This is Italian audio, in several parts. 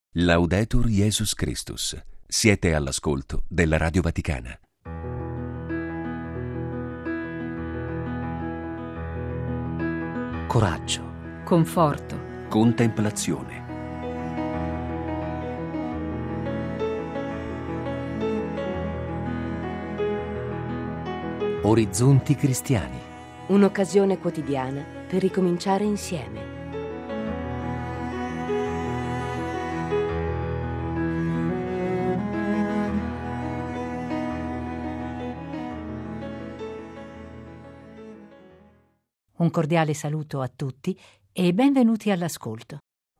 Laudetur Jesus Christus. Siete all'ascolto della Radio Vaticana. Coraggio, conforto, Contemplazione. orizzonti cristiani. un'occasione quotidiana per ricominciare insieme. Un cordiale saluto a tutti e benvenuti all'ascolto.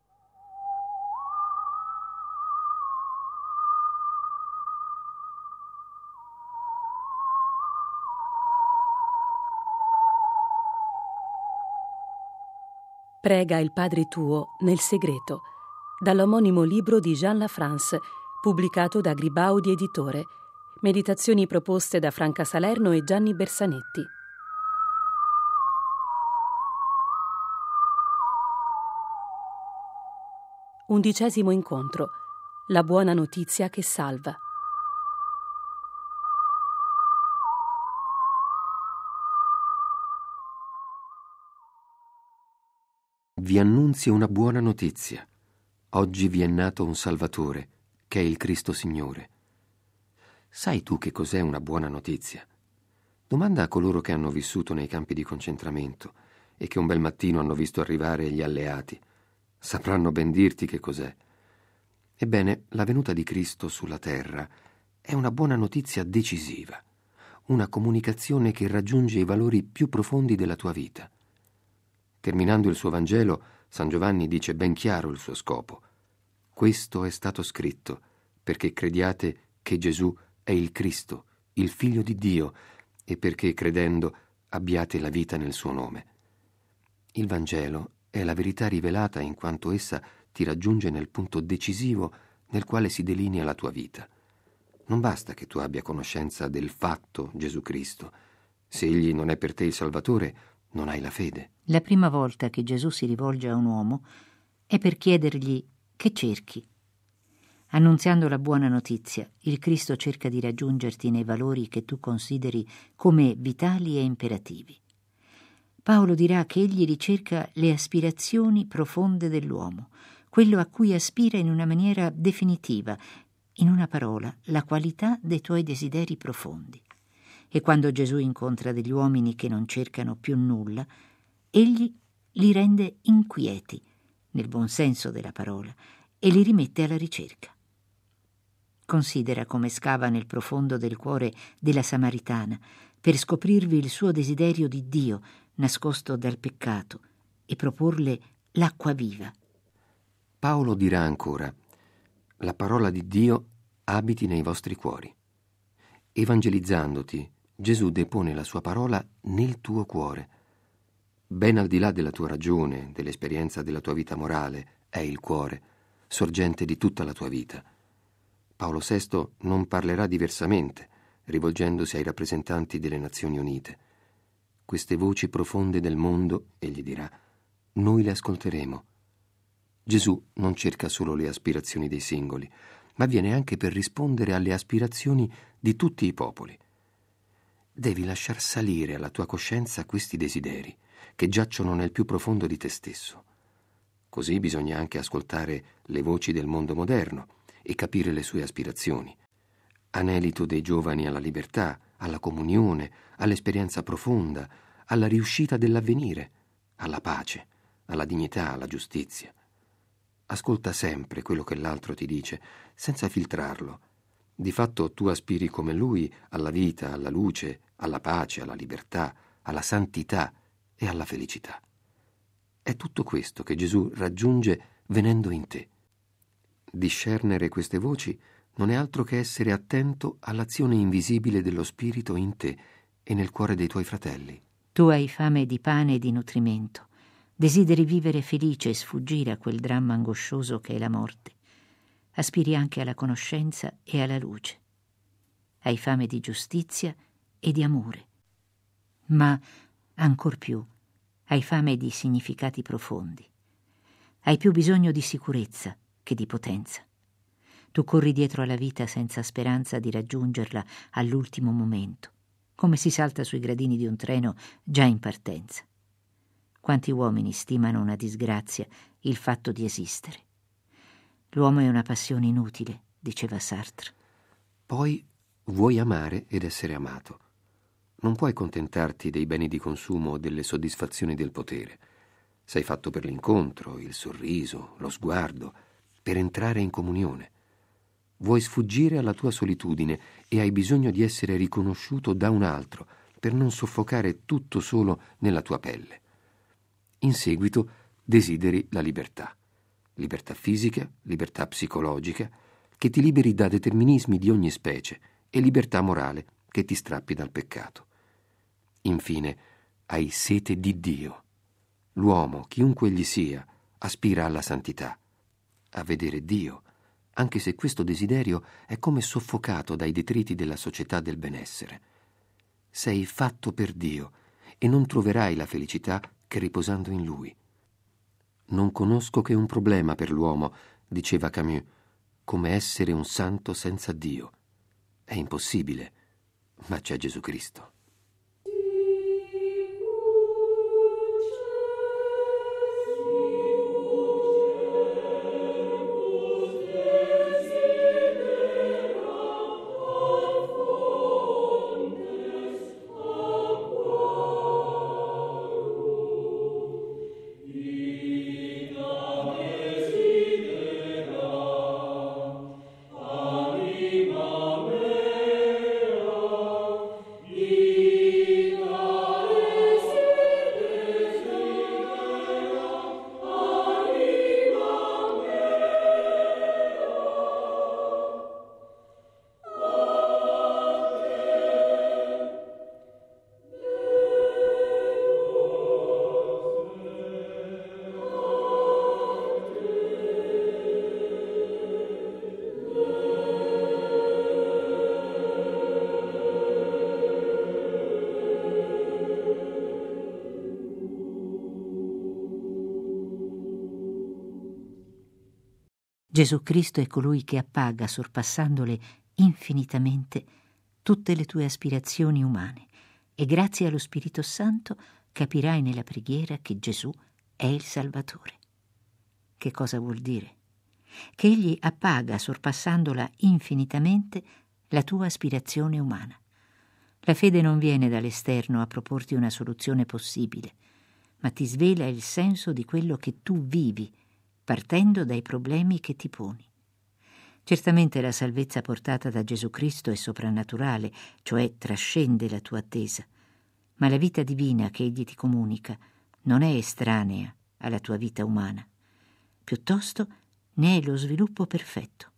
Prega il Padre tuo nel segreto, dall'omonimo libro di Jean Lafrance, pubblicato da Gribaudi Editore. Meditazioni proposte da Franca Salerno e Gianni Bersanetti. Undicesimo incontro. La buona notizia che salva. Vi annunzio una buona notizia. Oggi vi è nato un Salvatore, che è il Cristo Signore. Sai tu che cos'è una buona notizia? Domanda a coloro che hanno vissuto nei campi di concentramento e che un bel mattino hanno visto arrivare gli alleati. Sapranno ben dirti che cos'è. Ebbene, la venuta di Cristo sulla terra è una buona notizia decisiva, una comunicazione che raggiunge i valori più profondi della tua vita. Terminando il suo Vangelo, San Giovanni dice ben chiaro il suo scopo. Questo è stato scritto perché crediate che Gesù è il Cristo, il Figlio di Dio, e perché credendo abbiate la vita nel suo nome. Il Vangelo è la verità rivelata in quanto essa ti raggiunge nel punto decisivo nel quale si delinea la tua vita. Non basta che tu abbia conoscenza del fatto Gesù Cristo. Se egli non è per te il Salvatore, non hai la fede. La prima volta che Gesù si rivolge a un uomo è per chiedergli che cerchi. Annunziando la buona notizia, il Cristo cerca di raggiungerti nei valori che tu consideri come vitali e imperativi. Paolo dirà che egli ricerca le aspirazioni profonde dell'uomo, quello a cui aspira in una maniera definitiva, in una parola, la qualità dei tuoi desideri profondi. E quando Gesù incontra degli uomini che non cercano più nulla, egli li rende inquieti, nel buon senso della parola, e li rimette alla ricerca. Considera come scava nel profondo del cuore della Samaritana per scoprirvi il suo desiderio di Dio nascosto dal peccato e proporle l'acqua viva. Paolo dirà ancora: la parola di Dio abiti nei vostri cuori. Evangelizzandoti, Gesù depone la sua parola nel tuo cuore. Ben al di là della tua ragione, dell'esperienza della tua vita morale, è il cuore, sorgente di tutta la tua vita. Paolo VI non parlerà diversamente, rivolgendosi ai rappresentanti delle Nazioni Unite. Queste voci profonde del mondo, egli dirà, noi le ascolteremo. Gesù non cerca solo le aspirazioni dei singoli, ma viene anche per rispondere alle aspirazioni di tutti i popoli. Devi lasciar salire alla tua coscienza questi desideri, che giacciono nel più profondo di te stesso. Così bisogna anche ascoltare le voci del mondo moderno e capire le sue aspirazioni. Anelito dei giovani alla libertà, alla comunione, all'esperienza profonda, alla riuscita dell'avvenire, alla pace, alla dignità, alla giustizia. Ascolta sempre quello che l'altro ti dice, senza filtrarlo. Di fatto tu aspiri come lui alla vita, alla luce, alla pace, alla libertà, alla santità e alla felicità. È tutto questo che Gesù raggiunge venendo in te. Discernere queste voci non è altro che essere attento all'azione invisibile dello Spirito in te e nel cuore dei tuoi fratelli. Tu hai fame di pane e di nutrimento. Desideri vivere felice e sfuggire a quel dramma angoscioso che è la morte. Aspiri anche alla conoscenza e alla luce. Hai fame di giustizia e di amore. Ma, ancor più, hai fame di significati profondi. Hai più bisogno di sicurezza che di potenza. Tu corri dietro alla vita senza speranza di raggiungerla all'ultimo momento, come si salta sui gradini di un treno già in partenza. Quanti uomini stimano una disgrazia il fatto di esistere? L'uomo è una passione inutile, diceva Sartre. Poi vuoi amare ed essere amato. Non puoi contentarti dei beni di consumo o delle soddisfazioni del potere. Sei fatto per l'incontro, il sorriso, lo sguardo, per entrare in comunione. Vuoi sfuggire alla tua solitudine e hai bisogno di essere riconosciuto da un altro per non soffocare tutto solo nella tua pelle. In seguito desideri la libertà. Libertà fisica, libertà psicologica, che ti liberi da determinismi di ogni specie, e libertà morale, che ti strappi dal peccato. Infine, hai sete di Dio. L'uomo, chiunque egli sia, aspira alla santità, a vedere Dio, anche se questo desiderio è come soffocato dai detriti della società del benessere. Sei fatto per Dio e non troverai la felicità che riposando in Lui. Non conosco che un problema per l'uomo, diceva Camus, come essere un santo senza Dio. È impossibile, ma c'è Gesù Cristo. Gesù Cristo è colui che appaga, sorpassandole infinitamente, tutte le tue aspirazioni umane, e grazie allo Spirito Santo capirai nella preghiera che Gesù è il Salvatore. Che cosa vuol dire? Che Egli appaga, sorpassandola infinitamente, la tua aspirazione umana. La fede non viene dall'esterno a proporti una soluzione possibile, ma ti svela il senso di quello che tu vivi, partendo dai problemi che ti poni. Certamente la salvezza portata da Gesù Cristo è soprannaturale, cioè trascende la tua attesa, ma la vita divina che Egli ti comunica non è estranea alla tua vita umana, piuttosto ne è lo sviluppo perfetto.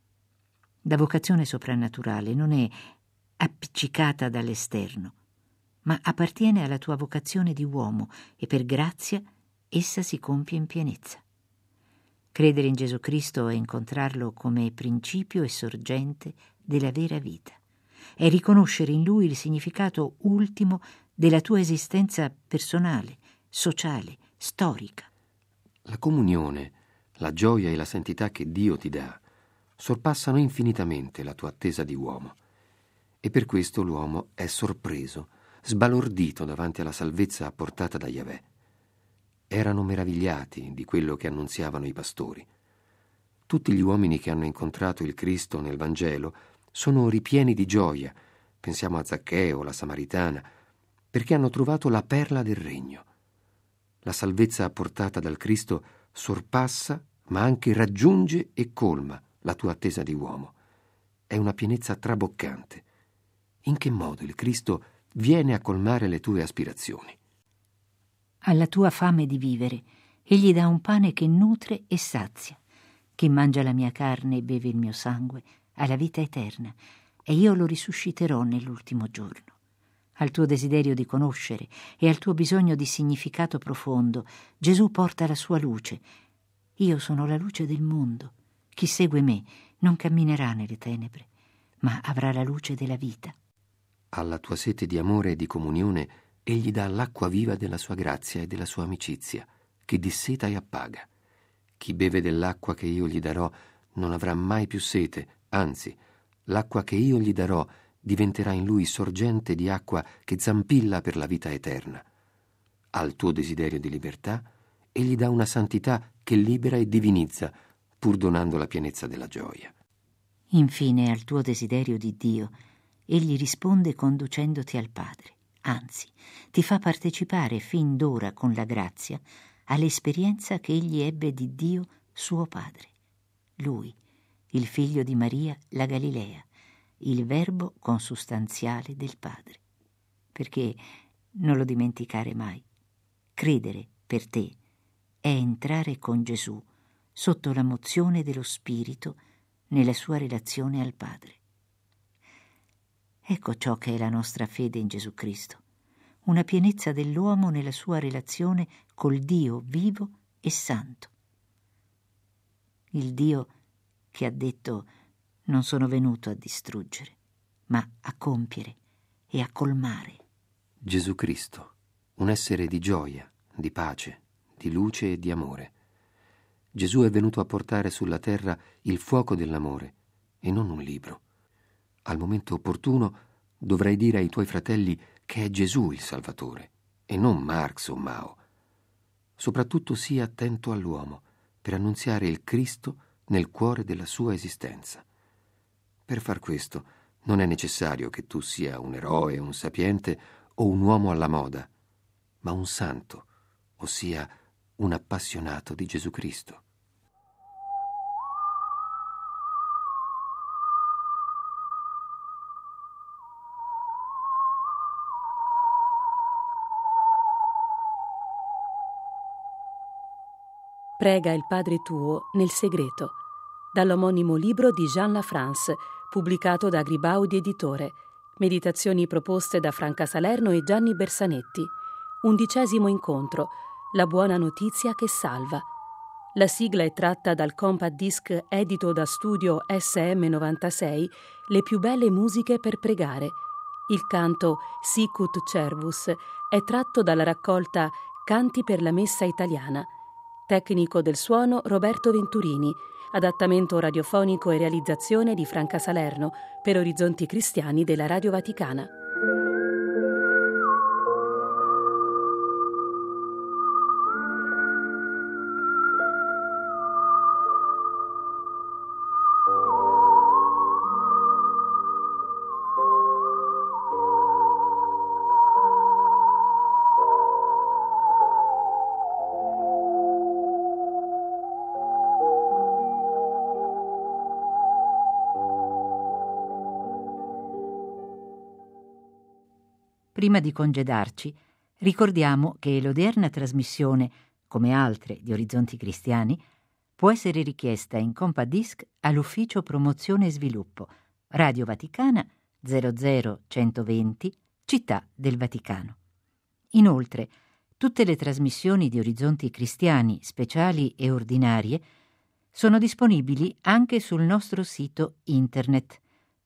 La vocazione soprannaturale non è appiccicata dall'esterno, ma appartiene alla tua vocazione di uomo e per grazia essa si compie in pienezza. Credere in Gesù Cristo è incontrarlo come principio e sorgente della vera vita. È riconoscere in Lui il significato ultimo della tua esistenza personale, sociale, storica. La comunione, la gioia e la santità che Dio ti dà sorpassano infinitamente la tua attesa di uomo. E per questo l'uomo è sorpreso, sbalordito davanti alla salvezza apportata da Yahweh. Erano meravigliati di quello che annunziavano i pastori. Tutti gli uomini che hanno incontrato il Cristo nel Vangelo sono ripieni di gioia, pensiamo a Zaccheo, la Samaritana, perché hanno trovato la perla del regno. La salvezza apportata dal Cristo sorpassa, ma anche raggiunge e colma la tua attesa di uomo. È una pienezza traboccante. In che modo il Cristo viene a colmare le tue aspirazioni? Alla tua fame di vivere, Egli dà un pane che nutre e sazia. Chi mangia la mia carne e beve il mio sangue ha la vita eterna, e io lo risusciterò nell'ultimo giorno. Al tuo desiderio di conoscere e al tuo bisogno di significato profondo, Gesù porta la sua luce. Io sono la luce del mondo. Chi segue me non camminerà nelle tenebre, ma avrà la luce della vita. Alla tua sete di amore e di comunione Egli dà l'acqua viva della sua grazia e della sua amicizia, che disseta e appaga. Chi beve dell'acqua che io gli darò non avrà mai più sete, anzi, l'acqua che io gli darò diventerà in lui sorgente di acqua che zampilla per la vita eterna. Al tuo desiderio di libertà, egli dà una santità che libera e divinizza, pur donando la pienezza della gioia. Infine, al tuo desiderio di Dio, egli risponde conducendoti al Padre, anzi, ti fa partecipare fin d'ora con la grazia all'esperienza che egli ebbe di Dio suo Padre. Lui, il figlio di Maria la Galilea, il verbo consustanziale del Padre. Perché, non lo dimenticare mai, credere per te è entrare con Gesù sotto la mozione dello Spirito nella sua relazione al Padre. Ecco ciò che è la nostra fede in Gesù Cristo, una pienezza dell'uomo nella sua relazione col Dio vivo e santo. Il Dio che ha detto: non sono venuto a distruggere, ma a compiere e a colmare. Gesù Cristo, un essere di gioia, di pace, di luce e di amore. Gesù è venuto a portare sulla terra il fuoco dell'amore e non un libro. Al momento opportuno dovrai dire ai tuoi fratelli che è Gesù il Salvatore e non Marx o Mao. Soprattutto sii attento all'uomo per annunziare il Cristo nel cuore della sua esistenza. Per far questo non è necessario che tu sia un eroe, un sapiente o un uomo alla moda, ma un santo, ossia un appassionato di Gesù Cristo. Prega il Padre tuo nel segreto, dall'omonimo libro di Jean La France, pubblicato da Gribaudi Editore. Meditazioni proposte da Franca Salerno e Gianni Bersanetti. 11° incontro, la buona notizia che salva. La sigla è tratta dal compact disc edito da Studio SM96, Le più belle musiche per pregare. Il canto Sicut Cervus è tratto dalla raccolta Canti per la messa italiana. Tecnico del suono Roberto Venturini. Adattamento radiofonico e realizzazione di Franca Salerno per Orizzonti Cristiani della Radio Vaticana. Prima di congedarci, ricordiamo che l'odierna trasmissione, come altre di Orizzonti Cristiani, può essere richiesta in compact disc all'Ufficio Promozione e Sviluppo, Radio Vaticana 00120, Città del Vaticano. Inoltre, tutte le trasmissioni di Orizzonti Cristiani, speciali e ordinarie, sono disponibili anche sul nostro sito internet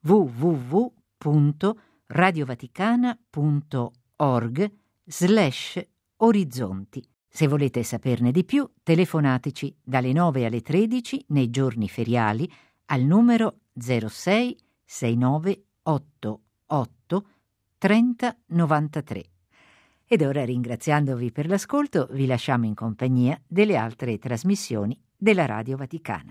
www.radiovaticana.org/orizzonti. Se volete saperne di più, telefonateci dalle 9 alle 13 nei giorni feriali al numero 06 69 88 30 93. Ed ora, ringraziandovi per l'ascolto, vi lasciamo in compagnia delle altre trasmissioni della Radio Vaticana.